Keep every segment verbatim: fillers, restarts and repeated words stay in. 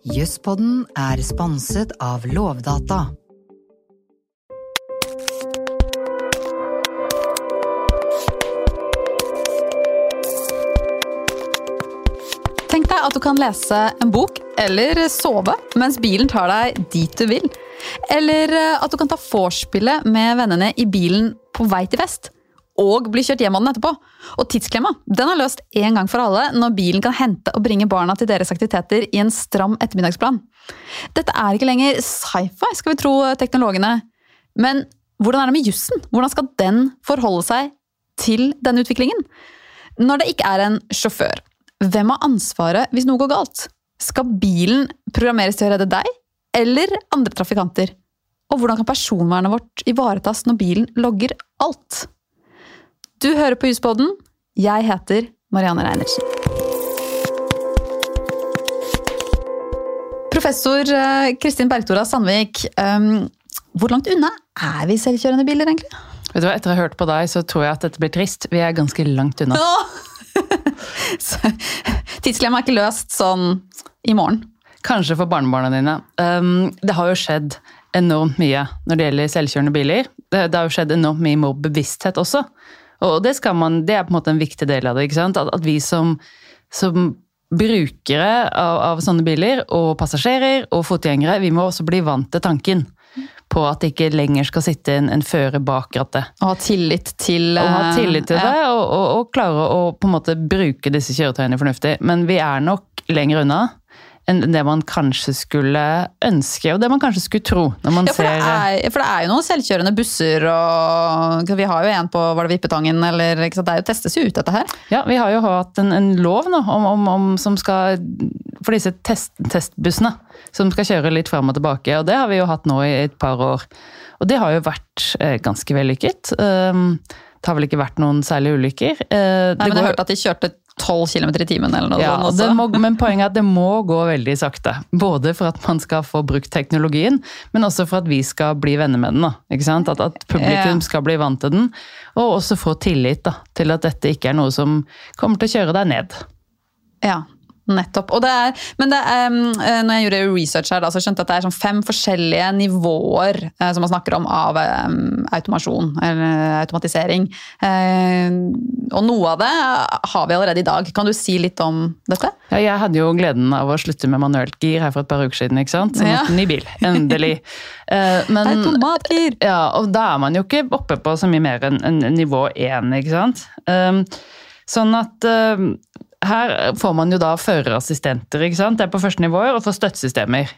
Juspodden er sponset av Lovdata. Tenk deg at du kan lese en bok eller sove mens bilen tar deg dit du vil. Eller at du kan ta vorspielet med vennene i bilen på vei til fest. Og bli kjørt hjem av den etterpå. Og tidsklemma, den har løst en gang for alle når bilen kan hente og bringe barna til deres aktiviteter i en stram ettermiddagsplan. Dette er ikke lenger sci-fi, skal vi tro teknologene. Men hvordan er det med jussen? Hvordan skal den forholde seg til denne utviklingen? Når det ikke er en sjåfør, hvem har ansvaret hvis noe går galt? Skal bilen programmeres til å redde deg, eller andre trafikanter? Og hvordan kan personvernet vårt ivaretas når bilen logger alt? Du hører på Juspodden. Jeg heter Marianne Reinertsen. Professor Kristin Bergthora Sandvik, um, hvor langt unna er vi selvkjørende biler egentlig? Vet du hva, etter å ha hørt på deg så tror jeg at dette blir trist. Vi er ganske langt unna. Tidsklemma er ikke løst sånn i morgen. Kanskje for barnebarna dine. Um, det har jo skjedd enormt mye når det gjelder selvkjørende biler. Det, det har jo skjedd enormt mye med bevissthet også. Og det, skal man, det er på en måte en viktig del av det, ikke sant? At, at vi som, som brukere av, av sånne biler, og passasjerer og fotgjengere, vi må også bli vant til tanken på at det ikke lenger skal sitte en, en fører bak rattet. Og ha tillit til... Og ha tillit til ja. det, og, og, og klare å på en måte bruke disse kjøretøyene fornuftig. Men vi er nok lenger unna enn det man kanskje skulle ønske, og det man kanskje skulle tro når man ja, for ser... Det er, for det er jo noen selvkjørende busser, og vi har jo en på var det Vippetangen, eller ikke sant? Det er jo testes jo ut dette her. Ja, vi har jo hatt en, en lov nå, om, om, om, som skal, for disse test, testbussene, som skal kjøre litt frem og tilbake, og det har vi jo hatt nå i et par år. Og det har jo vært eh, ganske vellykket. Um, det har vel ikke vært noen særlige ulykker. Uh, Nei, men jeg har hørt at de kjørte tolv kilometer i timen eller noe ja, sånt også. Det må, men poenget er at det må gå veldig sakte. Både for at man skal få brukt teknologien, men også for at vi skal bli venner med den. Da, ikke sant? At, at publikum skal bli vant til den, og også få tillit da, til at dette ikke er noe som kommer til å kjøre deg ned. Ja, nettopp. Og det er, men det er, når jeg gjorde research her, da, så skjønte jeg at det er sånn fem forskjellige nivåer eh, som man snakker om av eh, automasjon, eller automatisering. Eh, og noe av det har vi allerede i dag. Kan du si litt om dette? Ja, jeg hadde jo gleden av å slutte med manuelt gir her for et par uker siden, ikke sant? Sånn ja. Ny bil, endelig. Eh, men, automatgir! Ja, og da er man jo ikke oppe på så mye mer enn en nivå én, ikke sant? Um, sånn at... Um, Her får man jo da førerassistenter, ikke sant? Det er på første nivå, og får støttesystemer.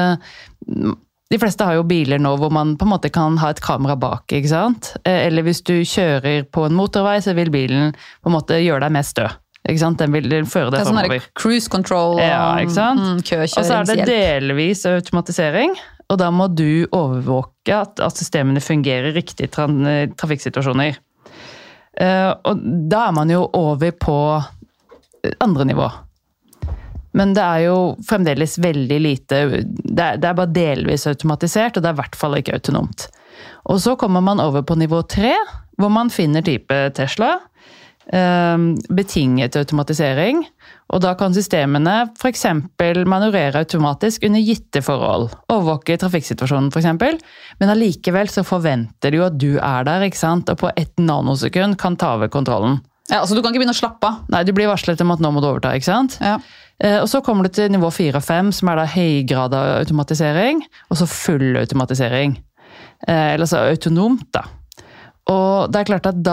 De fleste har jo biler nå hvor man på en måte kan ha et kamera bak, ikke sant? Eller hvis du kjører på en motorvei, så vil bilen på en måte gjøre deg mer stø. Ikke sant? Den vil føre deg fremover. Det er sånn cruise control og ja, ikke sant? Mm, køkjøringshjelp. Og så er det delvis automatisering, og da må du overvåke at, at systemene fungerer riktig i tra trafikksituasjoner. Og da er man jo over på andre nivå. Men det er jo fremdeles veldig lite, det er, det er bare delvis automatisert, og det er i hvert fall ikke autonomt. Og så kommer man over på nivå tre, hvor man finner type Tesla, eh, betinget automatisering, og da kan systemene for eksempel manøvrere automatisk under gitte forhold, overvåke trafikksituasjonen for eksempel, men allikevel så forventer du at du er der, ikke sant? Og på et nanosekund kan ta over kontrollen. Ja, altså du kan ikke begynne å slappe av. Nei, du blir varslet om at nå må du overta, ikke sant? Ja. Eh, og så kommer du til nivå fire og fem, som er da høygrad av automatisering, og så full automatisering. Eh, eller så autonomt, da. Og det er klart at da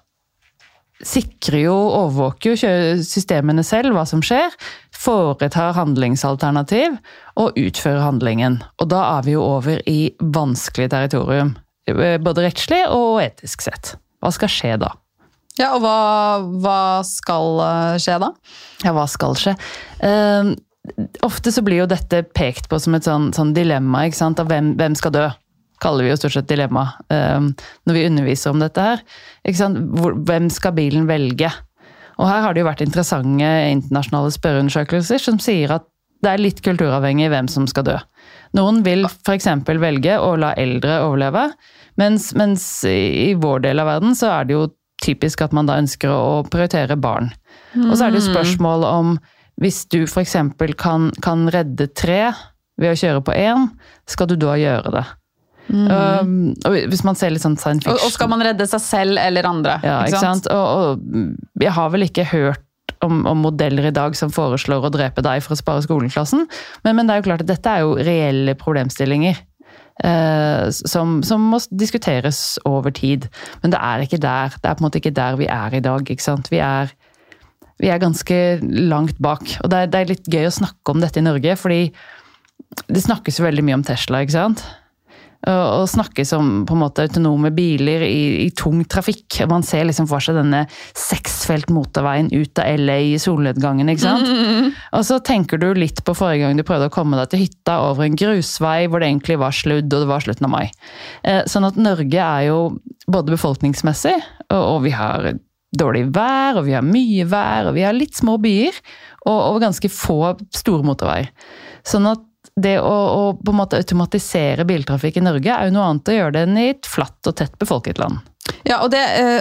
sikrer jo, overvåker jo systemene selv hva som skjer, foretar handlingsalternativ, og utfører handlingen. Og da er vi jo over i vanskelig territorium, både rettslig og etisk sett. Hva skal skje da? Ja, og hva, hva skal skje da? Ja, hva skal skje? Uh, ofte så blir jo dette pekt på som et sånn, sånn dilemma, ikke sant? Av hvem, hvem skal dø? Kaller vi jo stort sett dilemma uh, når vi underviser om dette her. Ikke sant? Hvor, hvem skal bilen velge? Og her har det jo vært interessante internasjonale spørreundersøkelser som sier at det er litt kulturavhengig hvem som skal dø. Noen vil for eksempel velge å la eldre overleve, mens, mens i vår del av verden så er det jo typisk at man da ønsker å prioritere barn. Mm. Og så er det jo spørsmål om hvis du for eksempel kan, kan redde tre ved å kjøre på en, skal du da gjøre det. Mm. Um, og hvis man ser litt sånn science fiction. Og, og skal man redde seg selv eller andre? Ja, ikke sant? Og, og jeg har vel ikke hørt om, om modeller i dag som foreslår å drepe deg for å spare skoleklassen, men, men det er jo klart at dette er jo reelle problemstillinger eh, som, som må diskuteres over tid. Men det er ikke der, det er på en måte ikke der vi er i dag, ikke sant? Vi er, vi er ganske langt bak, og det er, det er litt gøy å snakke om dette i Norge, fordi det snakkes jo veldig mye om Tesla, ikke sant? Og snakkes om på en måte autonome biler i, i tung trafikk. Man ser liksom for seg denne seksfelt motorveien ut av L A i solnedgangen, ikke sant? Mm. Og så tenker du litt på forrige gang du prøvde å komme deg til hytta over en grusvei hvor det egentlig var sludd, og det var slutten av mai. Sånn at Norge er jo både befolkningsmessig, og vi har dårlig vær, og vi har mye vær, og vi har litt små byer, og, og ganske få store motorveier. Sånn at det å, å på en måte automatisere biltrafikk i Norge er jo noe annet å gjøre det enn i et flatt og tett befolket land. Ja, og det,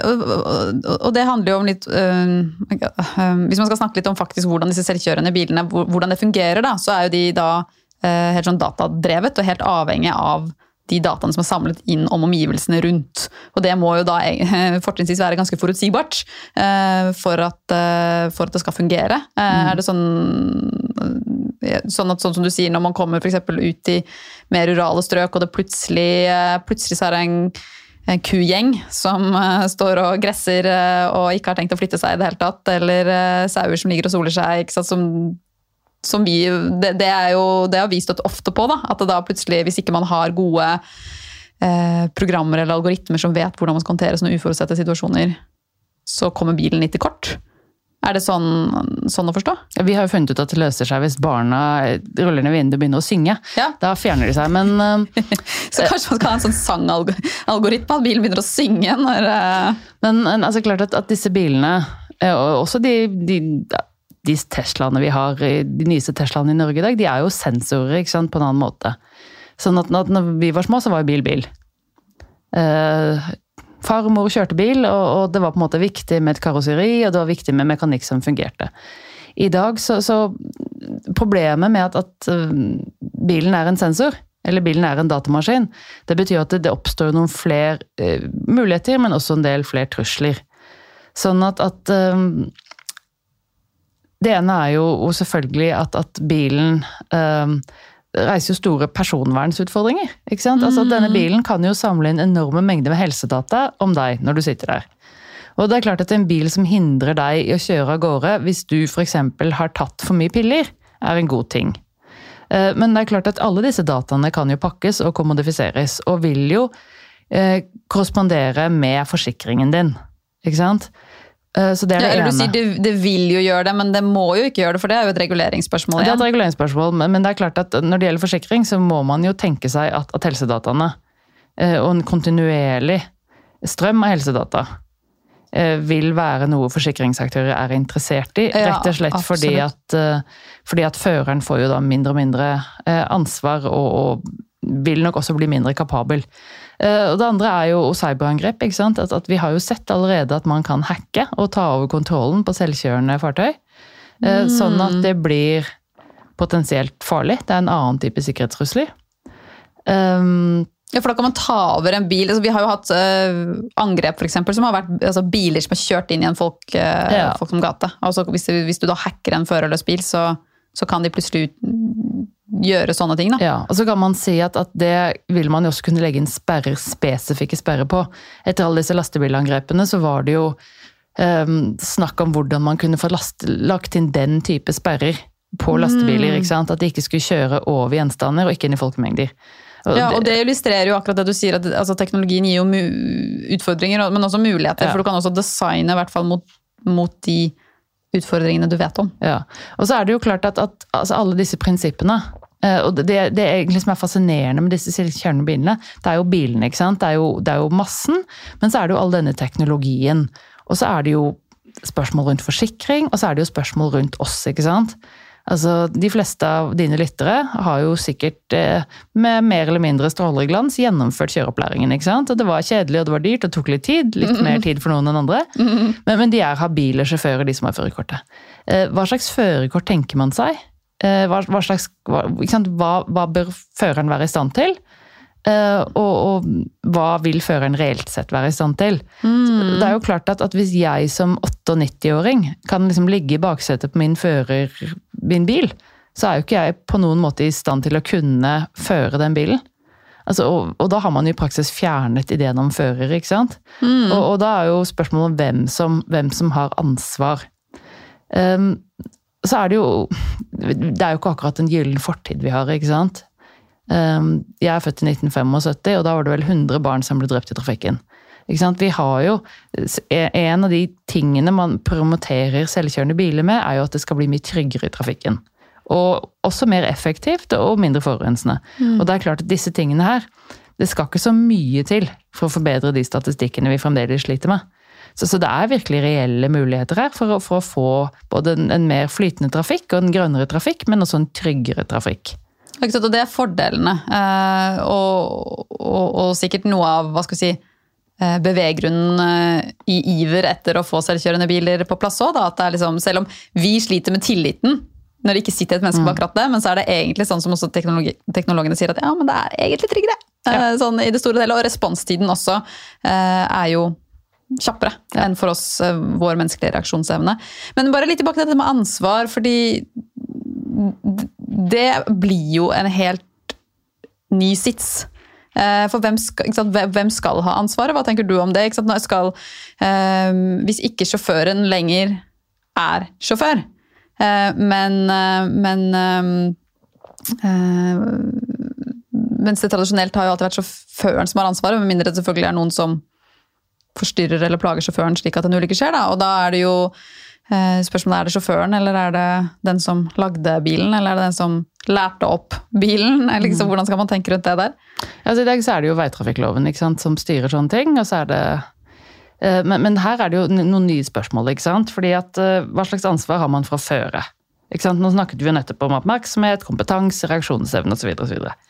og det handler jo om litt, hvis man skal snakke litt om faktisk hvordan disse selvkjørende bilene, hvordan det fungerer da, så er jo de da helt sånn datadrevet og helt avhengig av de dataene som er samlet inn om omgivelsene rundt. Og det må jo da fortrinnsvis være ganske forutsigbart for at, for at det skal fungere. Mm. Er det sånn, sånn at sånn som du sier, når man kommer for eksempel ut i mer rurale strøk, og det plutselig, plutselig så er det en, en kugjeng som står og gresser og ikke har tenkt å flytte seg i det hele tatt, eller sauer som ligger og soler seg, ikke sant, som som vi, det, det er jo, det har vi stått ofte på da, at det da plutselig, hvis ikke man har gode eh, programmer eller algoritmer som vet hvordan man skal håndtere sånne uforutsette situasjoner, så kommer bilen litt til kort. Er det sånn, sånn å forstå? Ja, vi har jo funnet ut at det løser seg hvis barna ruller ned vinduet og begynner å synge. Ja. Da fjerner de seg, men... Uh, så kanskje man skal ha en sånn sangalgoritme, at bilen begynner å synge når... Uh... Men altså klart at, at disse bilene, og også de... de de Teslaene vi har, de nyeste Teslaene i Norge i dag, de er jo sensorer, ikke sant, på en annen måte. Sånn at når vi var små, så var jo bil bil. Uh, far og mor kjørte bil, og, og det var på en måte viktig med et karosseri, og det var viktig med mekanikk som fungerte. I dag så, så problemet med at, at uh, bilen er en sensor, eller bilen er en datamaskin, det betyr at det, det oppstår noen flere uh, muligheter, men også en del flere trusler. Sånn at, at uh, det ene er jo selvfølgelig at, at bilen øh, reiser jo store personvernsutfordringer, ikke sant? Altså at denne bilen kan jo samle inn enorme mengder med helsedata om deg når du sitter der. Og det er klart at en bil som hindrer deg i å kjøre av gårde, hvis du for eksempel har tatt for mye piller, er en god ting. Uh, men det er klart at alle disse dataene kan jo pakkes og kommodifiseres, og vil jo uh, korrespondere med forsikringen din, ikke sant? Så det er det ja, eller ene. Du sier det, det vil jo gjøre det, men det må jo ikke gjøre det, for det er jo et reguleringsspørsmål igjen. Det er et reguleringsspørsmål, men det er klart at når det gjelder forsikring, så må man jo tenke seg at, at helsedataene og en kontinuerlig strøm av helsedata vil være noe forsikringsaktører er interessert i, ja, rett og slett fordi at, fordi at føreren får jo da mindre og mindre ansvar og, og vil nok også bli mindre kapabel. Og det andre er jo cyberangrep, ikke sant? At, at vi har jo sett allerede at man kan hacke og ta over kontrollen på selvkjørende fartøy, mm. sånn at det blir potensielt farlig. Det er en annen type sikkerhetstrusler. Um, ja, for da kan man ta over en bil. Altså, vi har jo hatt uh, angrep for eksempel, som har vært altså, biler som har kjørt inn i en folk, uh, ja. folk som gate. Altså, hvis, hvis du da hacker en førerløs bil, så, så kan de plutselig ut, gjøre sånne ting da. Ja, og så kan man si at, at det vil man jo også kunne legge inn sperrer, spesifikke sperrer på. Etter alle disse lastebilangrepene så var det jo um, snakk om hvordan man kunne få last, lagt inn den type sperrer på lastebiler, mm. ikke sant? At de ikke skulle kjøre over gjenstander og ikke inn i folkemengder. Og ja, og det illustrerer jo akkurat det du sier, at altså, teknologien gir jo utfordringer, men også muligheter, ja. For du kan også designe i hvert fall mot, mot de utfordringene du vet om. Ja, og så er det jo klart at, at altså, alle disse prinsippene, og det, det er egentlig som er fascinerende med disse selvkjørende bilene, det er jo bilene, ikke sant? Det er jo, det er jo massen, men så er det jo all denne teknologien. Og så er det jo spørsmål rundt forsikring, og så er det jo spørsmål rundt oss, ikke sant? Altså, de fleste av dine lyttere har jo sikkert eh, med mer eller mindre stråleglans gjennomført kjøreopplæringen, ikke sant? Og det var kjedelig, og det var dyrt, og det tok litt tid, litt mm-hmm. mer tid for noen enn andre. Mm-hmm. Men, men de er habile sjåfører, de som har førerkortet. Eh, hva slags førerkort tenker man seg? Eh, hva, hva, slags, hva, ikke sant? Hva, hva bør føreren være i stand til? Uh, og, og hva vil føreren reelt sett være i stand til? Mm. Det er jo klart at, at hvis jeg som nittiåtte-åring kan liksom ligge i baksetet på min fører, min bil, så er jo ikke jeg på noen måte i stand til å kunne føre den bilen. Altså, og, og da har man jo i praksis fjernet ideen om fører, ikke sant? Mm. Og, og da er jo spørsmålet om hvem som, hvem som har ansvar. Um, så er det jo, det er jo ikke akkurat en gyllen fortid vi har, ikke sant? Jeg er født i nitten syttifem, og da var det vel hundre barn som ble drept i trafikken. Ikke sant? Vi har jo, en av de tingene man promoterer selvkjørende biler med, er jo at det skal bli mye tryggere i trafikken. Og også mer effektivt og mindre forurensende. Mm. Og det er klart at disse tingene her, det skal ikke så mye til for å forbedre de statistikkene vi fremdeles sliter med. Så, så det er virkelig reelle muligheter her for å, for å få både en, en mer flytende trafikk og en grønnere trafikk, men også en tryggere trafikk. Og det er fordelene, og, og, og sikkert noe av, hva skal vi si, beveggrunnen i iver etter å få selvkjørende biler på plass også, da, at det er liksom, selv om vi sliter med tilliten, når det ikke sitter et menneske bak rattet, men så er det egentlig sånn som også teknologi, teknologene sier at ja, men det er egentlig tryggere, ja. Sånn i det store hele, og responstiden også er jo kjappere ja. Enn for oss, vår menneskelige reaksjonsevne. Men bare litt tilbake til dette med ansvar, fordi det blir jo en helt ny sits. For hvem skal, ikke sant, hvem skal ha ansvaret? Hva tenker du om det? Ikke sant? Når skal, eh, hvis ikke sjåføren lenger er sjåfør, eh, men, men eh, mens det tradisjonelt har jo alltid vært sjåføren som har ansvaret, med mindre det selvfølgelig er noen som forstyrrer eller plager sjåføren slik at en ulykke skjer, da. Og da er det jo spørsmålet, er det sjåføren, eller er det den som lagde bilen, eller er det den som lærte opp bilen? Eller liksom, hvordan skal man tenke rundt det der? Altså, i dag så er det jo veitrafikkloven, ikke sant, som styrer sånne ting, og så er det men, men her er det jo noen nye spørsmål, ikke sant? Fordi at hva slags ansvar har man fra føre? Ikke sant? Nå snakket vi jo nettopp om oppmerksomhet, kompetanse, reaksjonsevne og så videre og så videre.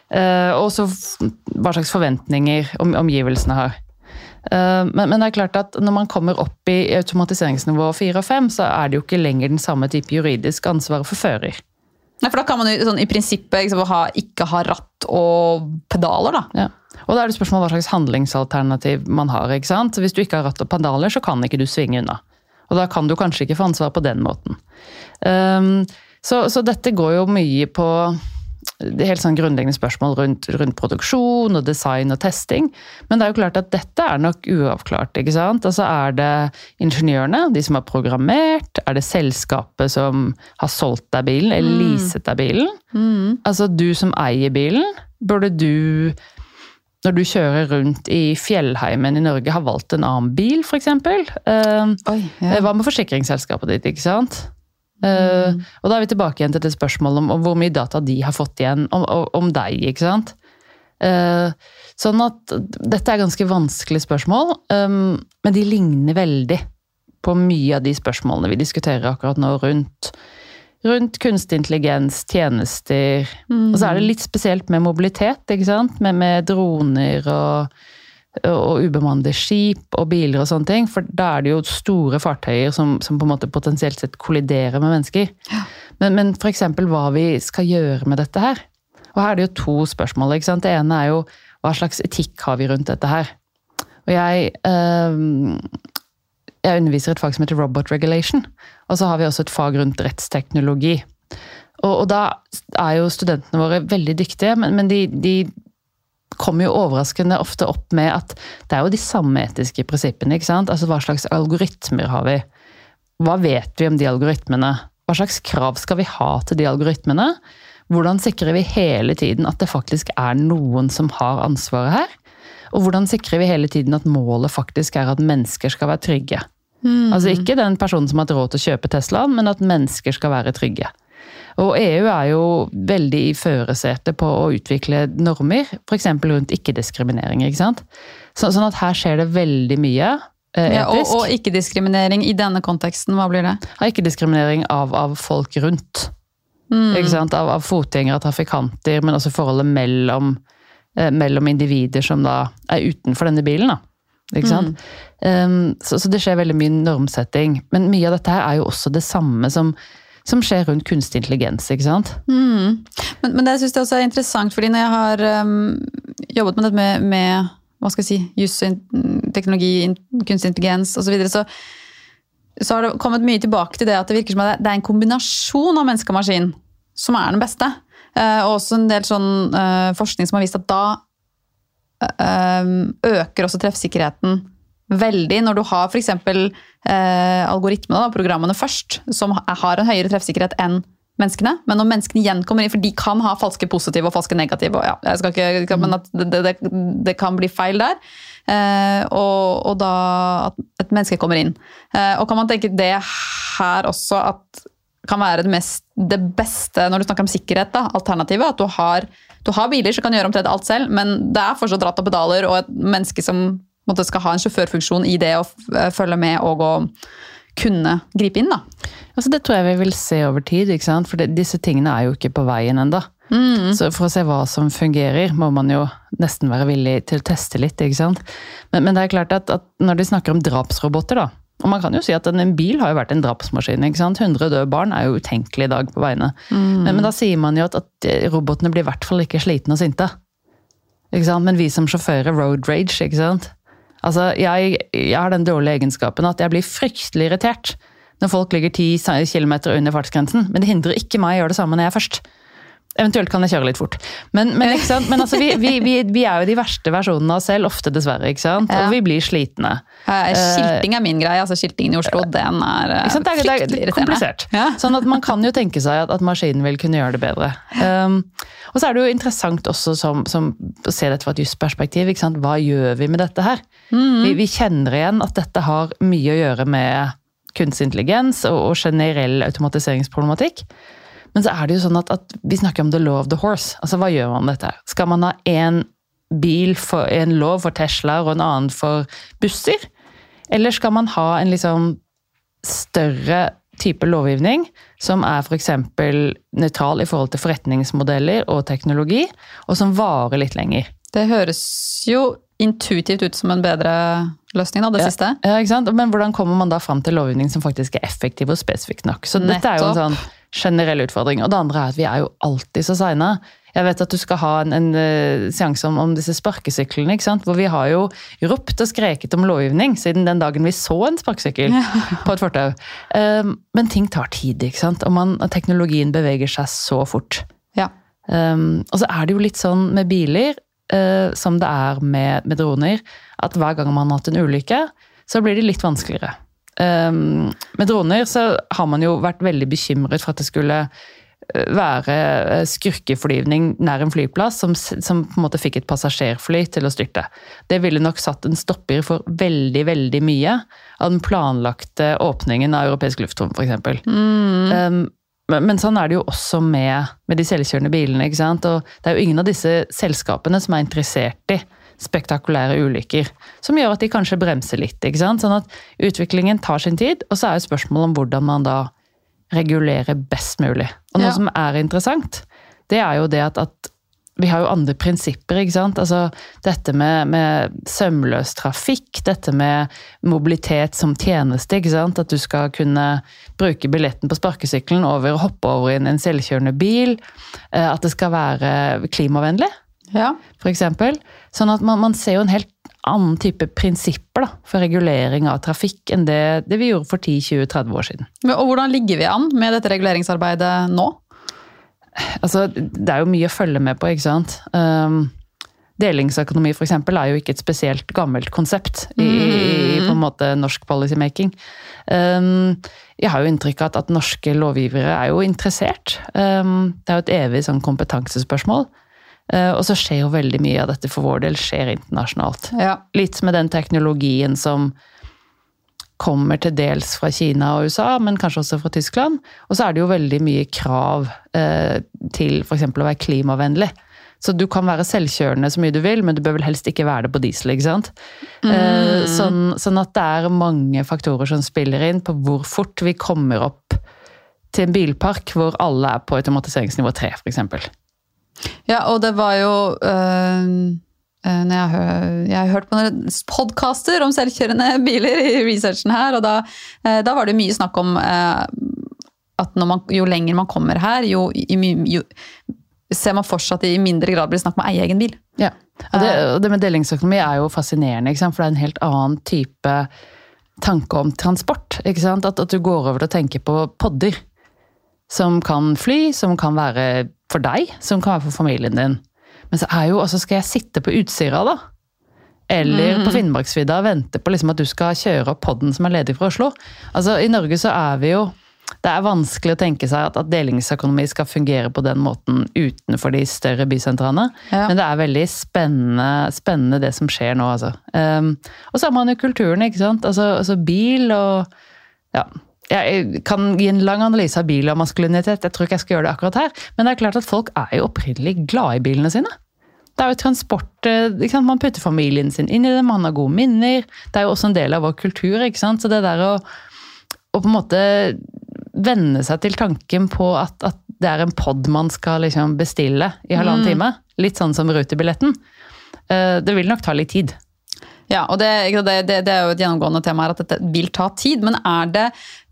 Og så hva slags forventninger om, omgivelsene har. Men, men det er klart at når man kommer opp i automatiseringsnivå fire og fem, så er det jo ikke lenger den samme type juridisk ansvar for fører. Nei, for da kan man jo sånn, i prinsippet liksom, ha, ikke ha ratt og pedaler, da. Ja. Og da er det spørsmål hva slags handlingsalternativ man har, ikke sant? Hvis du ikke har ratt og pedaler, så kan ikke du svinge unna. Og da kan du kanskje ikke få ansvar på den måten. Um, så, så dette går jo mye på det er helt sånn grunnleggende spørsmål rundt, rundt produksjon og design og testing. Men det er jo klart at dette er nok uavklart, ikke sant? Altså er det ingeniørene, de som har programmert? Er det selskapet som har solgt deg bilen, eller mm. leaset deg bilen? Mm. Altså du som eier bilen, burde du, når du kjører rundt i fjellheimen i Norge, ha valgt en annen bil, for eksempel? Uh, Oi, ja. Hva med forsikringsselskapet ditt, ikke sant? Uh, og da er vi tilbake igjen til det spørsmålet om, om hvor mye data de har fått igjen om, om, om deg, ikke sant? Uh, sånn at dette er ganske vanskelige spørsmål, um, men de ligner veldig på mye av de spørsmålene vi diskuterer akkurat nå rundt, rundt kunstig intelligens, tjenester, mm. og så er det litt spesielt med mobilitet, ikke sant? Med, med droner og og ubemannede skip og biler og sånne ting, for da er det jo store fartøyer som, som på en måte potensielt sett kolliderer med mennesker. Ja. Men, men for eksempel hva vi skal gjøre med dette her. Og her er det jo to spørsmål, ikke sant? Det ene er jo, hva slags etikk har vi rundt dette her? Og jeg, øh, jeg underviser et fag som heter Robot Regulation, og så har vi også et fag rundt rettsteknologi. Og, og da er jo studentene våre veldig dyktige, men, men de, de kommer jo overraskende ofte opp med at det er jo de samme etiske prinsippene, ikke sant? Altså hva slags algoritmer har vi? Hva vet vi om de algoritmene? Hva slags krav skal vi ha til de algoritmene? Hvordan sikrer vi hele tiden at det faktisk er noen som har ansvaret her? Og hvordan sikrer vi hele tiden at målet faktisk er at mennesker skal være trygge? Mm. Altså ikke den personen som har hatt råd til å kjøpe Teslaen, men at mennesker skal være trygge. Og E U er jo veldig i førersetet på å utvikle normer, for eksempel rundt ikke-diskriminering, ikke sant? Så, sånn at her skjer det veldig mye eh, etisk. Ja, og, og ikke-diskriminering i denne konteksten, hva blir det? Ja, ikke-diskriminering av, av folk rundt. mm. ikke sant? Av, av fotgjengere og trafikanter, men også forholdet mellom, eh, mellom individer som da er utenfor denne bilen. Da. Ikke sant? Mm. Um, så, så det skjer veldig mye normsetting. Men mye av dette her er jo også det samme som, som skjer rundt kunstig intelligens, ikke sant? Mm. Men, men det synes jeg også er interessant, fordi når jeg har um, jobbet med det med, med hva skal jeg si, jus, teknologi, kunstig intelligens og så videre, så så har det kommet mye tilbake til det at det virker som at det er en kombinasjon av menneske og maskin som er den beste. Og også en del sånn forskning som har vist at da øker også treffsikkerheten veldig når du har for eksempel algoritmene, da, programmene først, som har en høyere treffsikkerhet enn menneskene, men når menneskene igjen kommer inn, for de kan ha falske positive og falske negative, og ja, jeg skal ikke, men at det, det, det kan bli feil der, eh, og, og da at et menneske kommer inn. Eh, og kan man tenke det her også at kan være det, mest, det beste, når du snakker om sikkerhet, da, alternativet, at du har, du har biler som kan gjøre omtrent alt selv, men det er fortsatt ratt og pedaler, og et menneske som måtte, skal ha en sjåførfunksjon i det å følge med og å kunne gripe inn, da. Altså det tror jeg vi vil se over tid, ikke sant? For det, disse tingene er jo ikke på veien enda. Mm. Så for å se hva som fungerer, må man jo nesten være villig til å teste litt, ikke sant? Men, men det er klart at, at når de snakker om drapsroboter da, og man kan jo si at en, en bil har jo vært en drapsmaskin, ikke sant? hundre døde barn er jo utenkelig i dag på veiene. Mm. Men, men da sier man jo at, at robotene blir i hvert fall ikke slitne og sinte. Ikke sant? Men vi som sjåfører, road rage, ikke sant? Altså, jeg, jeg har den dårlige egenskapen at jeg blir fryktelig irritert når folk ligger ti kilometer under fartsgrensen, men det hindrer ikke meg å gjøre det samme når jeg er først. Eventuelt kan jeg kjøre litt fort. Men, men, ikke sant? Men altså, vi, vi, vi, vi er jo de verste versjonene av oss selv, ofte dessverre, ikke sant? Ja. Og vi blir slitne. Skilting er min greie, altså skiltingen i Oslo, ja. Den er fryktelig irriterende. Det er komplisert. Ja. Sånn at man kan jo tenke seg at, at maskinen vil kunne gjøre det bedre. Um, og så er det jo interessant også som, som, å se dette fra et jusperspektiv, ikke sant? Hva gjør vi med dette her? Mm. Vi, vi kjenner igjen at dette har mye å gjøre med kunstig intelligens og, og generell automatiseringsproblematikk. Men så er det jo sånn at, at vi snakker om the law of the horse. Altså, hva gjør man med dette? Skal man ha en bil for en lov for Tesla og en annen for busser? Eller skal man ha en liksom større type lovgivning som er for eksempel nøytral i forhold til forretningsmodeller og teknologi, og som varer litt lenger? Det høres jo intuitivt ut som en bedre løsning da, det ja, siste. Ja, ikke sant? Men hvordan kommer man da frem til lovgivning som faktisk er effektiv og spesifikk nok? Så Nettopp. Dette er jo en sånn generell utfordring. Og det andre er at vi er jo alltid så sene. Jeg vet at du skal ha en, en uh, seanse om, om disse sparkesyklene, ikke sant? Hvor vi har jo ropt og skreket om lovgivning siden den dagen vi så en sparkesykkel på et fortau. Um, men ting tar tid, ikke sant? Og, man, og teknologien beveger seg så fort. Ja. Um, og så er det jo litt sånn med biler, Uh, som det er med, med droner, at hver gang man har hatt en ulykke, så blir det litt vanskeligere. Um, med droner så har man jo vært veldig bekymret for at det skulle være skurkeflyvning nær en flyplass som, som på en måte fikk et passasjerfly til å styrte. Det ville nok satt en stopper for veldig, veldig mye av den planlagte åpningen av europeisk luftrom, for eksempel. Mm. Um, Men sånn er det jo også med, med de selvkjørende bilene, ikke sant? Og det er jo ingen av disse selskapene som er interessert i spektakulære ulykker, som gjør at de kanskje bremser litt, ikke sant? Sånn at utviklingen tar sin tid, og så er jo spørsmålet om hvordan man da regulerer best mulig. Og noe ja. Som er interessant, det er jo det at, at vi har jo andre prinsipper, ikke sant? Altså dette med, med sømløs trafikk, dette med mobilitet som tjeneste, ikke sant? At du skal kunne bruke billetten på sparkesykkelen over og hoppe over inn en selvkjørende bil, at det skal være klimavennlig, ja. For eksempel. Sånn at man, man ser jo en helt annen type prinsipper da, for regulering av trafikk enn det, det vi gjorde for ti, tjue, tretti år siden. Og hvordan ligger vi an med dette reguleringsarbeidet nå? Altså, det er jo mye å følge med på, ikke sant? Um, delingsøkonomi for eksempel er jo ikke et spesielt gammelt konsept i, i på en måte norsk policymaking. Um, jeg har jo inntrykk av at, at norske lovgivere er jo interessert. Um, det er jo et evig sånn kompetansespørsmål. Uh, og så skjer jo veldig mye av dette for vår del skjer internasjonalt. Ja. Litt med den teknologien som kommer til dels fra Kina og U S A, men kanskje også fra Tyskland. Og så er det jo veldig mye krav eh, til for eksempel å være klimavennlig. Så du kan være selvkjørende så mye du vil, men du bør vel helst ikke være det på diesel, ikke sant? Mm. Eh, sånn, sånn at det er mange faktorer som spiller inn på hvor fort vi kommer opp til en bilpark hvor alle er på automatiseringsnivå tre, for eksempel. Ja, og det var jo... Øh Når jeg, har, jeg har hørt på noen podcaster om selvkjørende biler i researchen her, og da, da var det mye snakk om at når man, jo lenger man kommer her, jo, jo ser man fortsatt i mindre grad blir snakk om å eie egen bil. Ja, og det, og det med delingsøkonomi er jo fascinerende, ikke sant? For det er en helt annen type tanke om transport. Ikke sant? At, at du går over til å tenke på podder som kan fly, som kan være for deg, som kan være for familien din. Men så er jo, altså skal jeg sitte på Utsira da? Eller mm. på Finnmarksvidda og vente på liksom at du skal kjøre opp podden som er ledig fra Oslo? Altså i Norge så er vi jo, det er vanskelig å tenke seg at, at delingsøkonomi skal fungere på den måten utenfor de større bysentrene. Ja. Men det er veldig spennende, spennende det som skjer nå, altså. Um, og så har man jo kulturen, ikke sant? Altså, altså bil og, ja... Jeg kan gi en lang analyse av bil og maskulinitet, jeg tror ikke jeg skal gjøre det akkurat her, men det er klart at folk er jo opprinnelig glad i bilene sine. Det er jo transport, ikke sant? Man putter familien sin inn i det, man har gode minner, det er jo også en del av vår kultur, ikke sant? Så det der å, å på en måte vende seg til tanken på at, at det er en podd man skal liksom bestille i halvannen mm. time, litt sånn som rutebilletten, det vil nok ta litt tid. Ja, og det, det, det, det er jo et gjennomgående tema her, at dette vil ta tid, men er det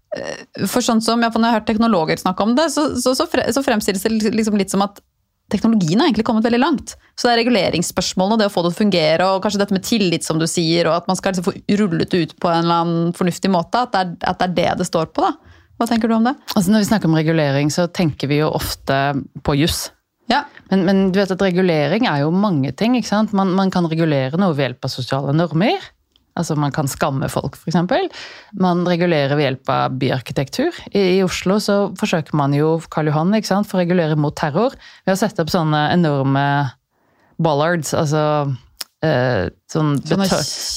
for sånn som jeg har hørt teknologer snakke om det, så, så, så fremstilles det liksom litt som at teknologien har egentlig kommet veldig langt. Så det er reguleringsspørsmålene, det å få det til å fungere, og kanskje dette med tillit, som du sier, og at man skal liksom få rullet det ut på en eller annen fornuftig måte, at det er, at det er det det står på da. Hva tenker du om det? Altså når vi snakker om regulering, så tenker vi jo ofte på juss. Ja. Men, men du vet at regulering er jo mange ting, ikke sant? Man, man kan regulere noe ved hjelp av sosiale normer. Altså man kan skamme folk, for eksempel. Man regulerer ved hjelp av byarkitektur. I, i Oslo så forsøker man jo Karl Johan, ikke sant, for å regulere mot terror. Vi har sett opp sånne enorme bollards, altså eh, sånn beto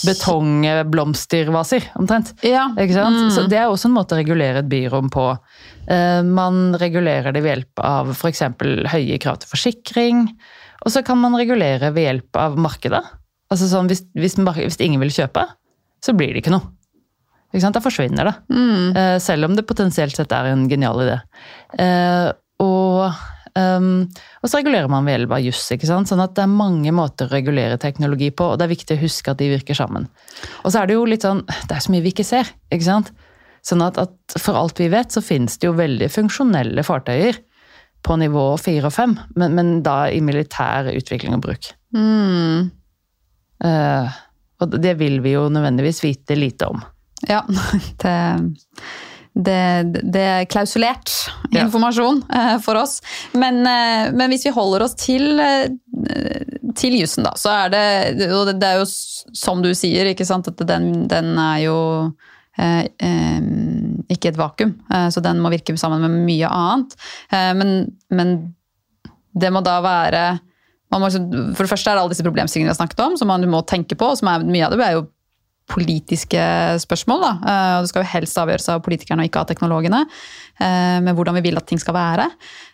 betongblomstervaser, omtrent. Ja. Ikke sant? Mm. Så det er også en måte å regulere et byrom på. Eh, man regulerer det ved hjelp av for eksempel høye krav til forsikring, og så kan man regulere ved hjelp av markedet. Altså sånn, hvis, hvis, hvis ingen vil kjøpe, så blir det ikke noe. Ikke sant? Da forsvinner det. Mm. Uh, selv om det potensielt sett er en genial idé. Uh, og, um, og så regulerer man ved hjelp av juss, ikke sant? Sånn at det er mange måter å regulere teknologi på, og det er viktig å huske at de virker sammen. Og så er det jo litt sånn, det er så mye vi ikke ser, ikke sant? Sånn at, at for alt vi vet, så finnes det jo veldig funksjonelle fartøyer på nivå fire og fem, men, men da i militær utvikling og bruk. Mm. Uh, og det vil vi jo nødvendigvis vite lite om. Ja, det, det, det er klausulert informasjon ja. uh, for oss. Men, uh, men hvis vi holder oss til, uh, til jussen da, så er det, og det, det er jo som du sier, ikke sant, at den, den er jo uh, um, ikke et vakuum, uh, så den må virke sammen med mye annet. Uh, men, men det må da være Man må, for det første er det alle disse problemstillingene vi har snakket om, som man må tenke på, og som er, mye av det er jo politiske spørsmål. Da. Det skal jo helst avgjøres av politikerne og ikke av teknologene, med hvordan vi vil at ting skal være.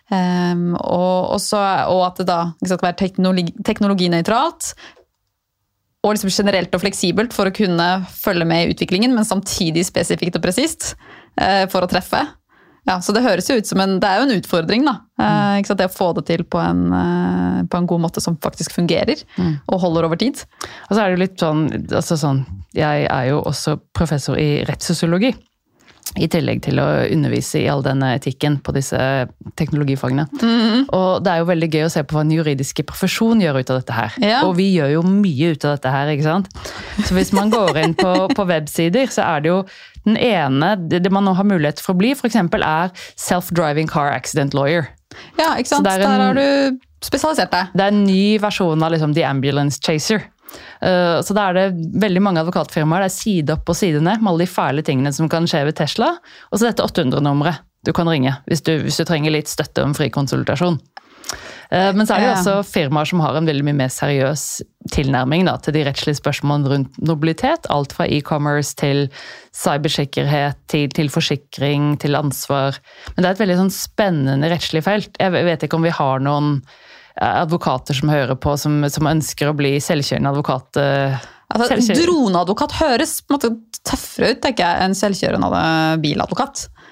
Og, også, og at det da skal være teknologi, teknologinøytralt, og liksom generelt og fleksibelt for å kunne følge med i utviklingen, men samtidig spesifikt og presist for å treffe. Ja, så det høres jo ut som en, det er jo en utfordring da, mm. ikke sant, det å få det til på en, på en god måte som faktisk fungerer, mm. og holder over tid. Og så er det jo litt sånn, altså sånn, jeg er jo også professor i rettssosiologi, i tillegg til å undervise i all denne etikken på disse teknologifagene. Mm. Og det er jo veldig gøy å se på hva den juridiske profesjon gjør ut av dette her. Ja. Og vi gjør jo mye ut av dette her, ikke sant? Så hvis man går inn på, på websider, så er det jo den ene, det man nå har mulighet for å bli, for eksempel er self-driving car accident lawyer. Ja, ikke sant? En, der har du spesialisert deg. Det er en ny versjon av liksom, the ambulance chaser. Uh, så da er det veldig mange advokatfirmaer, det er side opp og side ned med alle de fæle tingene som kan skje ved Tesla, og så dette åtte hundre-nummeret du kan ringe hvis du, hvis du trenger litt støtte om fri konsultasjon. Uh, men så er det jo også firmaer som har en veldig mye mer seriøs tilnærming da, til de rettslige spørsmålene rundt mobilitet, alt fra e-commerce til cybersikkerhet, til, til forsikring, til ansvar. Men det er et veldig sånn spennende rettslig felt. Jeg vet ikke om vi har noen advokater som hører på, som, som ønsker å bli selvkjørende advokat. Altså, droneadvokat høres på en måte tøffere ut, tenker jeg, enn selvkjørende biladvokat.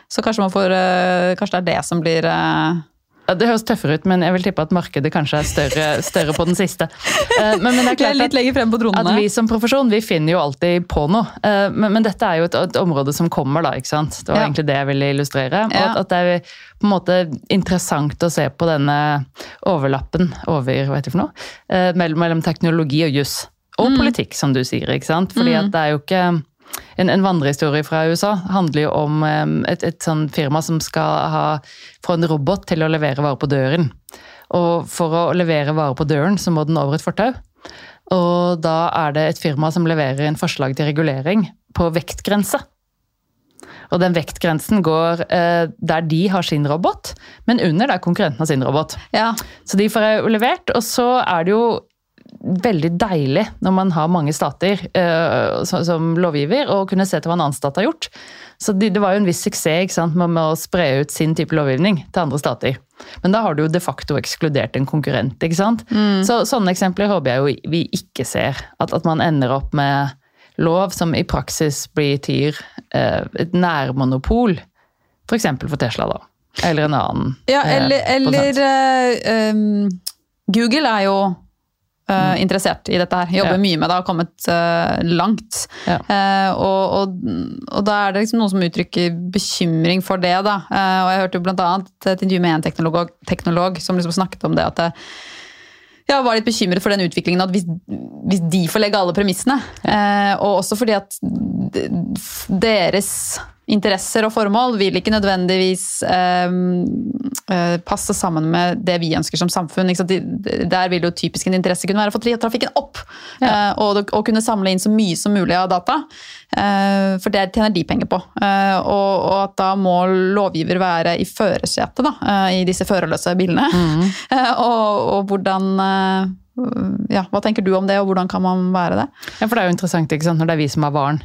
Så kanskje man får, kanskje det er det som blir... Ja, det høres tøffere ut, men jeg vil tippe at markedet kanskje er større, større på den siste. Men, men det er klart litt lenger frem på dronene. At vi som profesjon, vi finner jo alltid på noe. Men, men dette er jo et, et område som kommer da, ikke sant? Det var ja. egentlig det jeg ville illustrere. Og at, at det er på en måte interessant å se på denne overlappen over, vet du for noe, mellom, mellom teknologi og juss. Og mm. politikk, som du sier, ikke sant? Fordi mm. at det er jo ikke... En, en vandrehistorie fra U S A handler jo om um, et, et sånn firma som skal ha, få en robot til å levere varer på døren. Og for å levere varer på døren, så må den over et fortau. Og da er det et firma som leverer en forslag til regulering på vektgrense. Og den vektgrensen går uh, der de har sin robot, men under der konkurrenten har sin robot. Ja. Så de får jo levert, og så er det jo veldig deilig når man har mange stater uh, som lovgiver, og kunne se til hva en annen stat har gjort. Så det, det var jo en viss suksess, ikke sant, med, med å spre ut sin type lovgivning til andre stater. Men da har du jo de facto ekskludert en konkurrent, ikke sant? Mm. Så sånne eksempler håper jeg jo vi ikke ser. At, at man ender opp med lov som i praksis betyr uh, et nærmonopol, for eksempel for Tesla da. Eller en annen. Ja, eller, uh, eller uh, um, Google er jo Uh, interessert i dette her, jobber ja. mye med det, har kommet uh, langt. Ja. Uh, og, og, og da er det liksom noen som uttrykker bekymring for det da. Uh, og jeg hørte jo blant annet et intervju med en teknolog, teknolog som liksom snakket om det, at det, jeg var litt bekymret for den utviklingen, at hvis, hvis de får legge alle premissene, ja. uh, og også fordi at deres interesser og formål vil ikke nødvendigvis eh, passe sammen med det vi ønsker som samfunn. Ikke sant? De, der vil jo typisk en interesse kunne være å få trafikken opp, ja. eh, og, og kunne samle inn så mye som mulig av data, eh, for det tjener de penger på. Eh, og, og at da må lovgiver være i førersetet da, eh, i disse førerløse bilene. Mm. eh, og, og hvordan... Eh, ja, hva tenker du om det, og hvordan kan man være det? Ja, for det er jo interessant, ikke sant, når det er vi som har varen.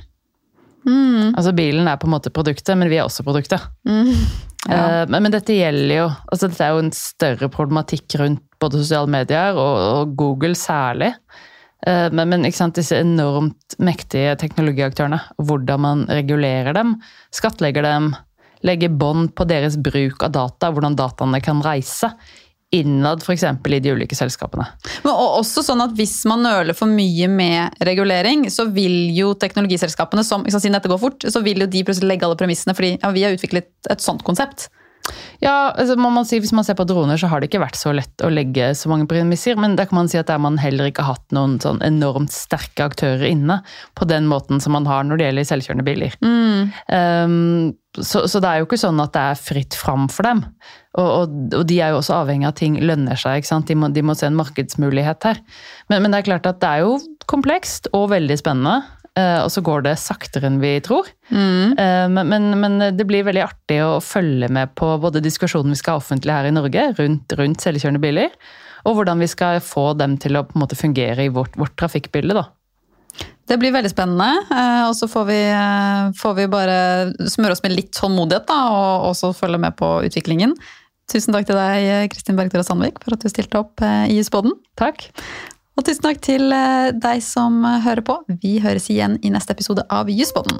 Mm. Altså bilen er på en måte produktet, men vi er også produktet. Mm. Ja. Uh, men, men dette gjelder jo, altså dette er jo en større problematikk rundt både sosiale medier og, og Google særlig. Uh, men, men ikke sant, disse enormt mektige teknologiaktørene, hvordan man regulerer dem, skattlegger dem, legger bånd på deres bruk av data, hvordan dataene kan reise innad for eksempel i de ulike selskapene. Men også sånn at hvis man nøler for mye med regulering, så vil jo teknologiselskapene, som, siden dette går fort, så vil jo de plutselig legge alle premissene, fordi ja, vi har utviklet et sånt konsept. Ja, altså må man si, hvis man ser på droner, så har det ikke vært så lett å legge så mange premisser, men der kan man si at der man heller ikke har hatt noen sånn enormt sterke aktører inne, på den måten som man har når det gjelder selvkjørende biler. Mm. Um, så, så det er jo ikke sånn at det er fritt fram for dem. Og, og, og de er jo også avhengig av at ting lønner seg, ikke sant? De må, de må se en markedsmulighet her. Men, men det er klart at det er jo komplekst og veldig spennende, og så går det saktere enn vi tror. Mm. Men, men, men det blir veldig artig å følge med på både diskusjonen vi skal ha offentlig her i Norge, rundt, rundt selvkjørende biler, og hvordan vi skal få dem til å på en måte fungere i vårt, vårt trafikkbilde da. Det blir veldig spennende, og så får vi, får vi bare smøre oss med litt tålmodighet da, og også følge med på utviklingen. Tusen takk til deg, Kristin Bergtøra Sandvik, for at du stilte opp i Juspodden. Takk. Og tusen takk til deg som hører på. Vi høres igjen i neste episode av Juspodden.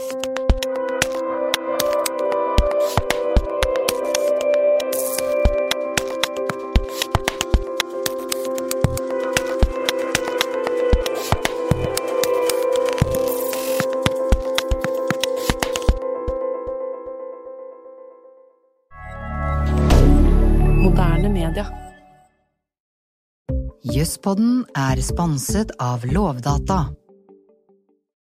Moderne media. Juspodden er sponset av Lovdata.